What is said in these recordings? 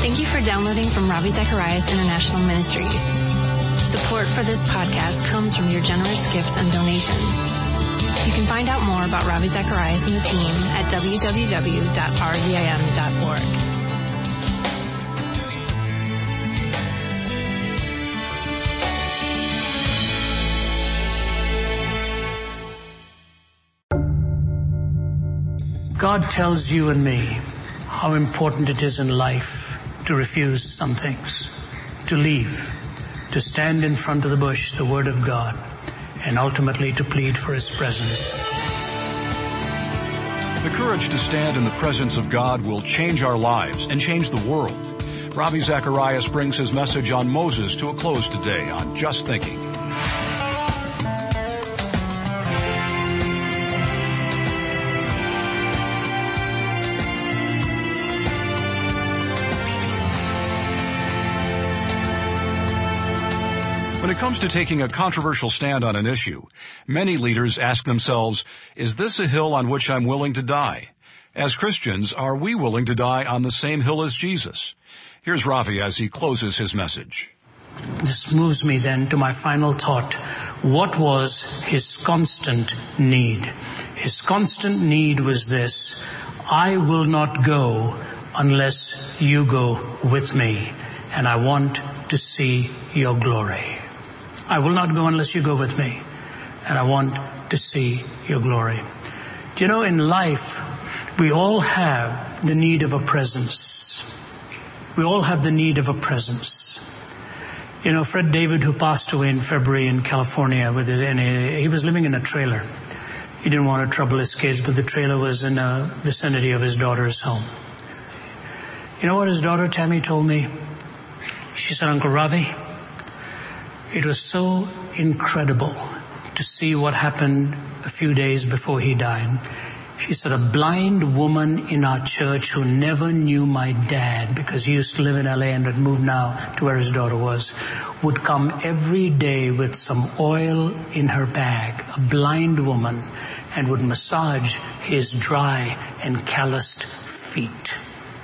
Thank you for downloading from Ravi Zacharias International Ministries. Support for this podcast comes from your generous gifts and donations. You can find out more about Ravi Zacharias and the team at www.rzim.org. God tells you and me how important it is in life to refuse some things, to leave, to stand in front of the bush, the Word of God, and ultimately to plead for His presence. The courage to stand in the presence of God will change our lives and change the world. Ravi Zacharias brings his message on Moses to a close today on Just Thinking. When it comes to taking a controversial stand on an issue, many leaders ask themselves, is this a hill on which I'm willing to die? As Christians, are we willing to die on the same hill as Jesus? Here's Ravi as he closes his message. This moves me then to my final thought. What was his constant need? His constant need was this: I will not go unless you go with me, and I want to see your glory. I will not go unless you go with me, and I want to see your glory. Do you know, in life, we all have the need of a presence. We all have the need of a presence. You know, Fred David, who passed away in February in California, he was living in a trailer. He didn't want to trouble his kids, but the trailer was in the vicinity of his daughter's home. You know what his daughter Tammy told me? She said, Uncle Ravi, it was so incredible to see what happened a few days before he died. She said, a blind woman in our church who never knew my dad, because he used to live in LA and had moved now to where his daughter was, would come every day with some oil in her bag, a blind woman, and would massage his dry and calloused feet.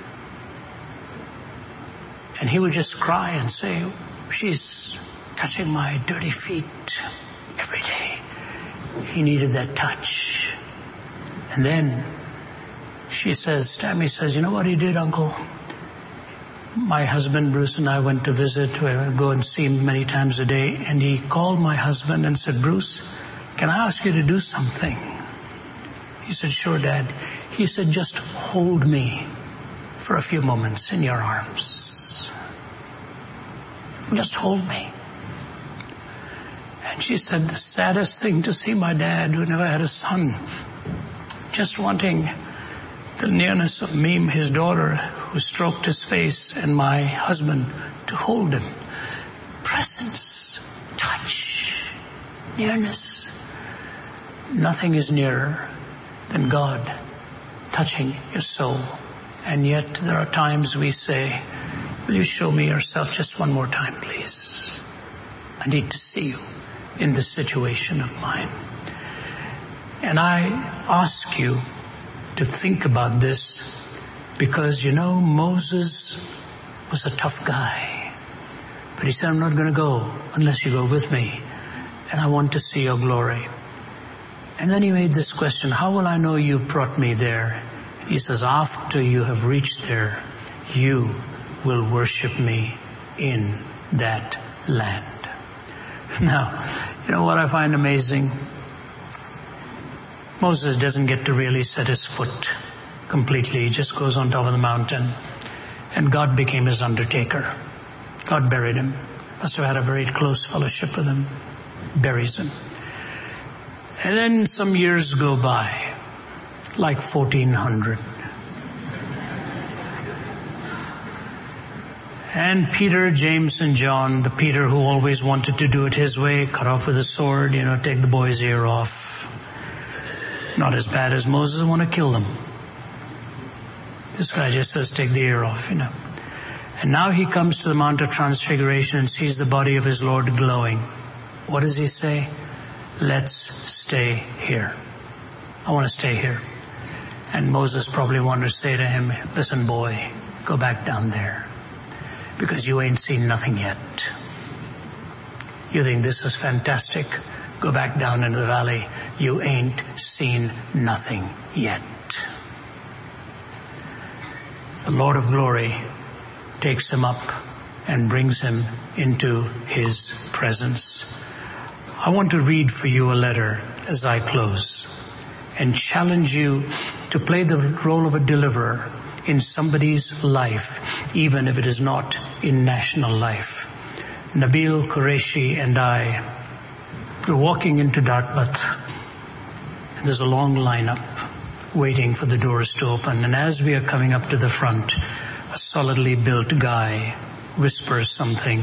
And he would just cry and say, she's touching my dirty feet every day. He needed that touch. And then Tammy says, you know what he did, Uncle? My husband, Bruce, and I went to visit. We would go and see him many times a day. And he called my husband and said, Bruce, can I ask you to do something? He said, sure, Dad. He said, just hold me for a few moments in your arms. Just hold me. And she said, the saddest thing to see my dad, who never had a son, just wanting the nearness of me, his daughter, who stroked his face, and my husband to hold him. Presence, touch, nearness. Nothing is nearer than God touching your soul. And yet there are times we say, will you show me yourself just one more time, please? I need to see you in this situation of mine. And I ask you to think about this, because, you know, Moses was a tough guy. But he said, I'm not going to go unless you go with me, and I want to see your glory. And then he made this question, how will I know you've brought me there? He says, after you have reached there, you will worship me in that land. Now, you know what I find amazing? Moses doesn't get to really set his foot completely. He just goes on top of the mountain. And God became his undertaker. God buried him. Must have had a very close fellowship with him. Buries him. And then some years go by, like 1400. And Peter, James, and John, the Peter who always wanted to do it his way, cut off with a sword, take the boy's ear off. Not as bad as Moses, want to kill them. This guy just says, take the ear off, And now he comes to the Mount of Transfiguration and sees the body of his Lord glowing. What does he say? Let's stay here. I want to stay here. And Moses probably wanted to say to him, listen, boy, go back down there. because you ain't seen nothing yet. You think this is fantastic? Go back down into the valley. You ain't seen nothing yet. The Lord of glory takes him up and brings him into his presence. I want to read for you a letter as I close and challenge you to play the role of a deliverer in somebody's life, even if it is not in national life. Nabil Qureshi and I were walking into Dartmouth, and there's a long lineup waiting for the doors to open. And as we are coming up to the front, a solidly built guy whispers something,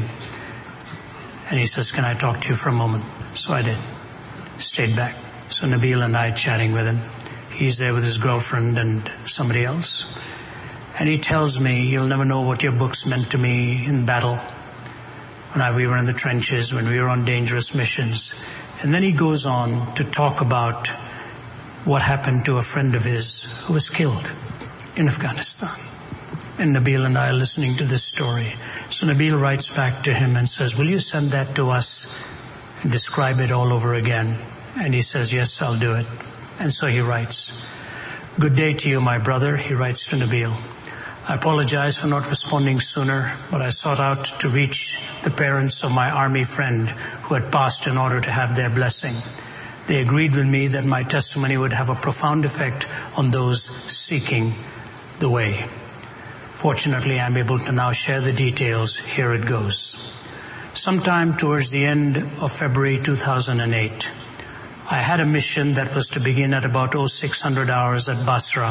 and he says, "Can I talk to you for a moment?" So I did. Stayed back. So Nabil and I chatting with him. He's there with his girlfriend and somebody else. And he tells me, "You'll never know what your books meant to me in battle, when we were in the trenches, when we were on dangerous missions." And then he goes on to talk about what happened to a friend of his who was killed in Afghanistan. And Nabil and I are listening to this story. So Nabil writes back to him and says, "Will you send that to us and describe it all over again?" And he says, "Yes, I'll do it." And so he writes, "Good day to you, my brother," he writes to Nabil. "I apologize for not responding sooner, but I sought out to reach the parents of my army friend who had passed in order to have their blessing. They agreed with me that my testimony would have a profound effect on those seeking the way. Fortunately, I'm able to now share the details. Here it goes. Sometime towards the end of February 2008, I had a mission that was to begin at about 0600 hours at Basra,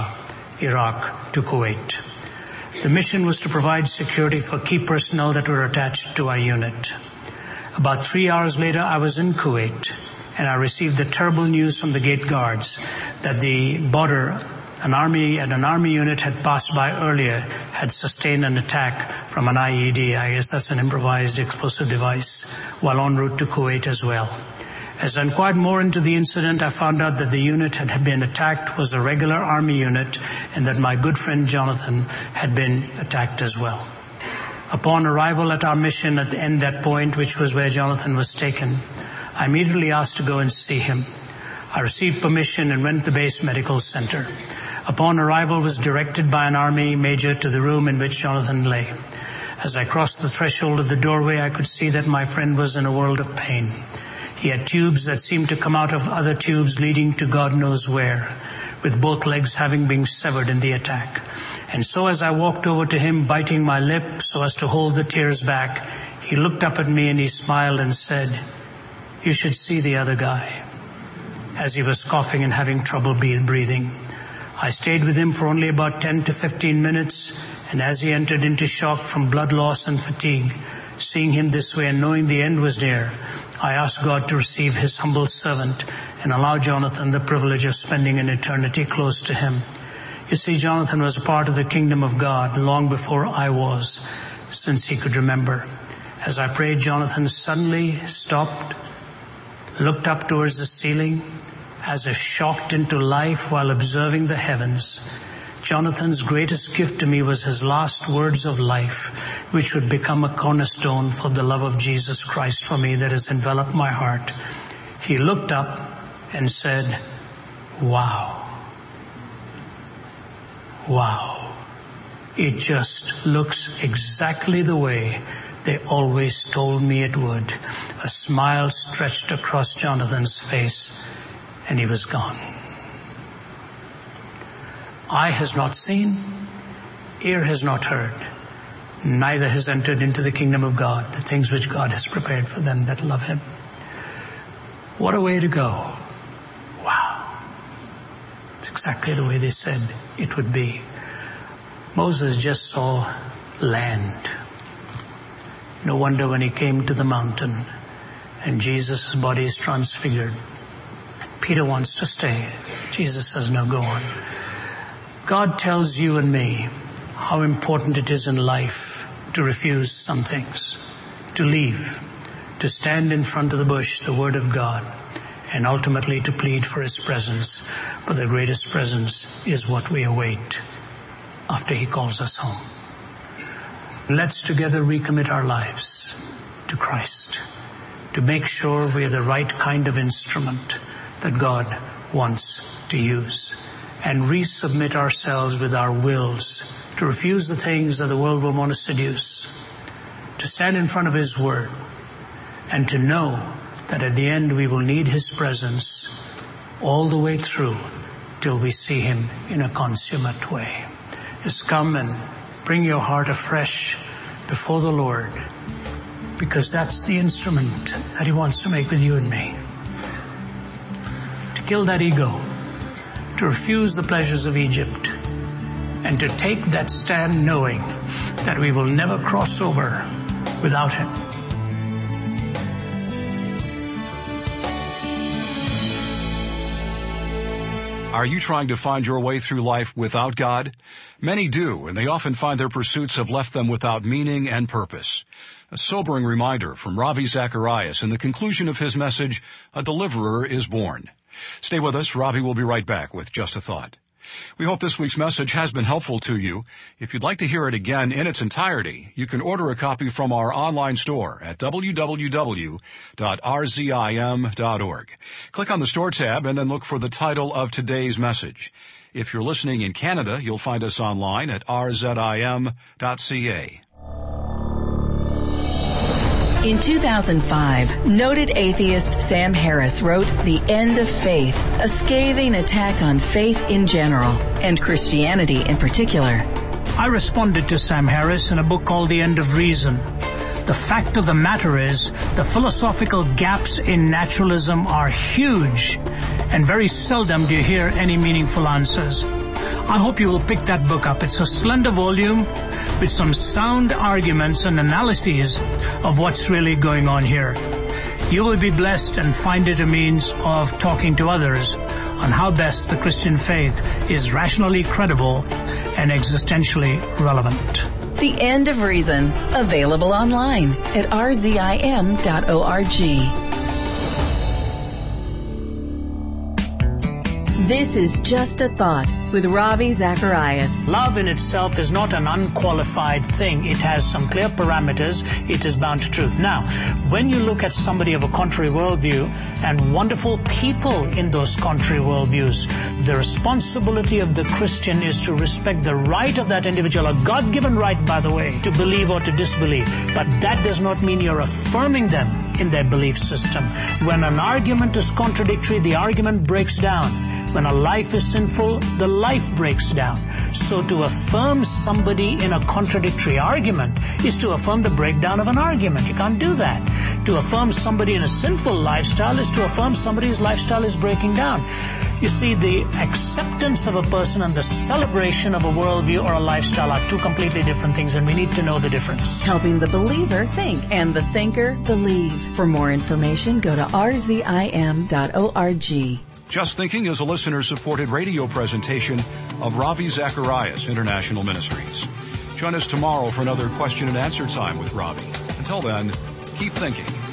Iraq, to Kuwait. The mission was to provide security for key personnel that were attached to our unit. About 3 hours later, I was in Kuwait, and I received the terrible news from the gate guards that the border, an army unit had passed by earlier, had sustained an attack from an IED. I guess that's an improvised explosive device, while en route to Kuwait as well. As I inquired more into the incident, I found out that the unit had been attacked was a regular army unit, and that my good friend Jonathan had been attacked as well. Upon arrival at our mission at the end that point, which was where Jonathan was taken, I immediately asked to go and see him. I received permission and went to the base medical center. Upon arrival, was directed by an army major to the room in which Jonathan lay. As I crossed the threshold of the doorway, I could see that my friend was in a world of pain. He had tubes that seemed to come out of other tubes leading to God knows where, with both legs having been severed in the attack. And so as I walked over to him, biting my lip so as to hold the tears back, he looked up at me and he smiled and said, "You should see the other guy," as he was coughing and having trouble breathing. I stayed with him for only about 10 to 15 minutes, and as he entered into shock from blood loss and fatigue, seeing him this way and knowing the end was near, I asked God to receive his humble servant and allow Jonathan the privilege of spending an eternity close to him. You see, Jonathan was a part of the kingdom of God long before I was, since he could remember. As I prayed, Jonathan suddenly stopped, looked up towards the ceiling, as if shocked into life while observing the heavens. Jonathan's greatest gift to me was his last words of life, which would become a cornerstone for the love of Jesus Christ for me that has enveloped my heart. He looked up and said, "Wow. Wow. It just looks exactly the way they always told me it would." A smile stretched across Jonathan's face, and he was gone. Eye has not seen, ear has not heard, neither has entered into the kingdom of God the things which God has prepared for them that love him. What a way to go. Wow. It's exactly the way they said it would be. Moses just saw land. No wonder when he came to the mountain and Jesus' body is transfigured, Peter wants to stay. Jesus says, "No, go on." God tells you and me how important it is in life to refuse some things, to leave, to stand in front of the bush, the Word of God, and ultimately to plead for his presence. But the greatest presence is what we await after he calls us home. Let's together recommit our lives to Christ to make sure we are the right kind of instrument that God wants to use, and resubmit ourselves with our wills to refuse the things that the world will want to seduce, to stand in front of His Word, and to know that at the end we will need His presence all the way through till we see Him in a consummate way. Just come and bring your heart afresh before the Lord, because that's the instrument that He wants to make with you and me. To kill that ego, to refuse the pleasures of Egypt, and to take that stand knowing that we will never cross over without Him. Are you trying to find your way through life without God? Many do, and they often find their pursuits have left them without meaning and purpose. A sobering reminder from Ravi Zacharias in the conclusion of his message, A Deliverer is Born. Stay with us. Ravi will be right back with Just a Thought. We hope this week's message has been helpful to you. If you'd like to hear it again in its entirety, you can order a copy from our online store at www.rzim.org. Click on the Store tab and then look for the title of today's message. If you're listening in Canada, you'll find us online at rzim.ca. In 2005, noted atheist Sam Harris wrote The End of Faith, a scathing attack on faith in general, and Christianity in particular. I responded to Sam Harris in a book called The End of Reason. The fact of the matter is, the philosophical gaps in naturalism are huge, and very seldom do you hear any meaningful answers. I hope you will pick that book up. It's a slender volume with some sound arguments and analyses of what's really going on here. You will be blessed and find it a means of talking to others on how best the Christian faith is rationally credible and existentially relevant. The End of Reason, available online at rzim.org. This is Just a Thought with Ravi Zacharias. Love in itself is not an unqualified thing. It has some clear parameters. It is bound to truth. Now, when you look at somebody of a contrary worldview and wonderful people in those contrary worldviews, the responsibility of the Christian is to respect the right of that individual, a God-given right, by the way, to believe or to disbelieve. But that does not mean you're affirming them in their belief system. When an argument is contradictory, the argument breaks down. When a life is sinful, the life breaks down. So to affirm somebody in a contradictory argument is to affirm the breakdown of an argument. You can't do that. To affirm somebody in a sinful lifestyle is to affirm somebody whose lifestyle is breaking down. You see, the acceptance of a person and the celebration of a worldview or a lifestyle are two completely different things, and we need to know the difference. Helping the believer think and the thinker believe. For more information, go to rzim.org. Just Thinking is a listener-supported radio presentation of Ravi Zacharias International Ministries. Join us tomorrow for another question and answer time with Ravi. Until then, keep thinking.